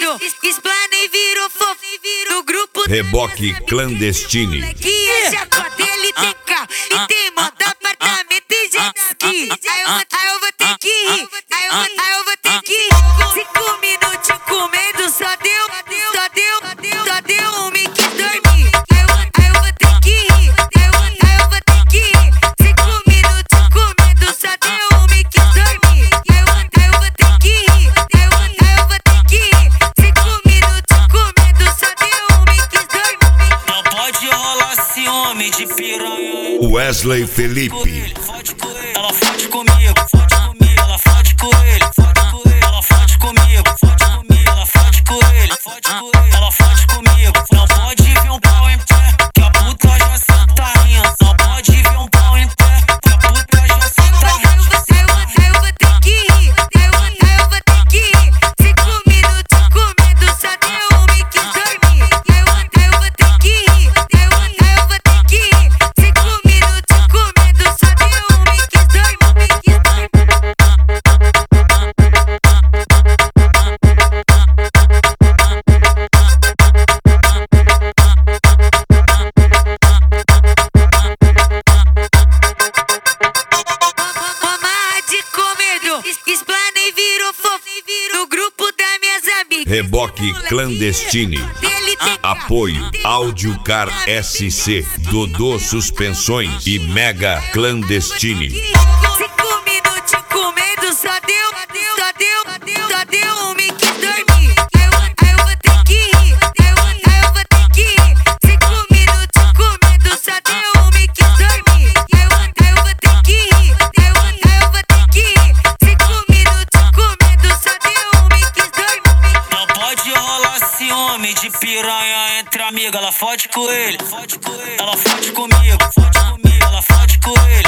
comido, explana e virou fofo. No grupo Reboque Clandestine. que é chacota, ele tem carro e tem moto, apartamento e jet ski. Aí eu vou ter que rir, aí eu vou ter que rir. 5 minutos comendo, só deu me quis dormir. Aí eu vou ter que rir, aí eu vou ter que rir. 5 minutos comendo, só deu me quis dormir. Aí eu vou ter que rir, aí eu vou ter que rir. 5 minutos comendo, só deu me quis dormir. Não pode rolar ciúme de piranha. Wesley Felipe. Fode com ele, ela fode comigo, ela fode com ele, ela fode comigo, ela fode com ele, ela fode comigo. Não pode ver um pau em pé, que a puta já senta rindo. Não pode ver um pau em pé, que a puta já senta rindo. Aí eu vou ter que rir, aí eu vou ter que rir. 5 minutos comendo, só deu me quis dormir. Aí eu vou ter que rir, aí eu vou ter que rir. 5 minutos comendo, só deu me quis dormir. Mamar de comido, explana e virou fofo. No grupo das minhas amigas. Reboque Clandestine. Ele tem Apoio Audiocar SC, Dodô Suspensões e Mega Clandestine. 5 minutos comendo, só deu me quis dormir. Aí eu vou ter que rir, aí eu vou ter que rir. 5 minutos comendo, só deu me quis dormir. Aí eu vou ter que rir, aí eu vou ter que rir. 5 minutos comendo, só deu me quis dormir. Não pode rolar ciúme de piranha entre amigas. Ela fode com ele, ela fode comigo, ela fode com ele.